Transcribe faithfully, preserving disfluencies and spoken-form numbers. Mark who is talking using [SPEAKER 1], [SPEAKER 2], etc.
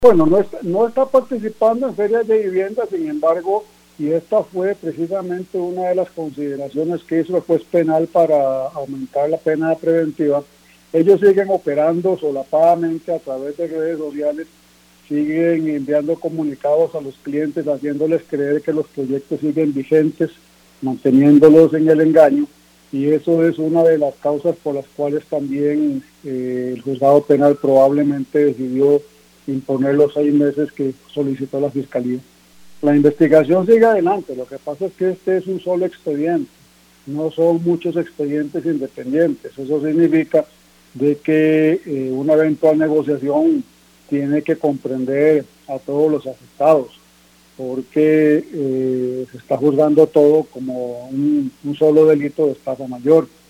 [SPEAKER 1] Bueno, no está, no está participando en ferias de vivienda, sin embargo, y esta fue precisamente una de las consideraciones que hizo el juez penal para aumentar la pena preventiva. Ellos siguen operando solapadamente a través de redes sociales, siguen enviando comunicados a los clientes, haciéndoles creer que los proyectos siguen vigentes, manteniéndolos en el engaño, y eso es una de las causas por las cuales también eh, el juzgado penal probablemente decidió imponer los seis meses que solicitó la Fiscalía. La investigación sigue adelante, lo que pasa es que este es un solo expediente, no son muchos expedientes independientes. Eso significa de que eh, una eventual negociación tiene que comprender a todos los afectados, porque eh, se está juzgando todo como un, un solo delito de estafa mayor.